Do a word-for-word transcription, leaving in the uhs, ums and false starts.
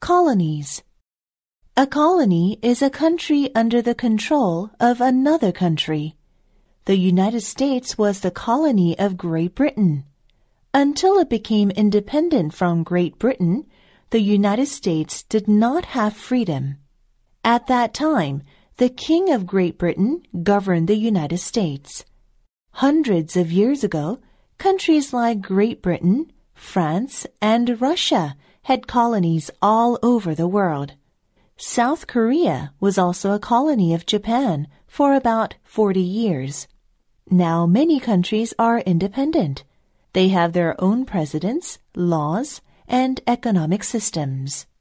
Colonies. A colony is a country under the control of another country. The United States was the colony of Great Britain. Until it became independent from Great Britain, the United States did not have freedom. At that time, the King of Great Britain governed the United States. Hundreds of years ago, countries like Great Britain, France, and Russia had colonies all over the world. South Korea was also a colony of Japan for about forty years. Now many countries are independent. They have their own presidents, laws, and economic systems.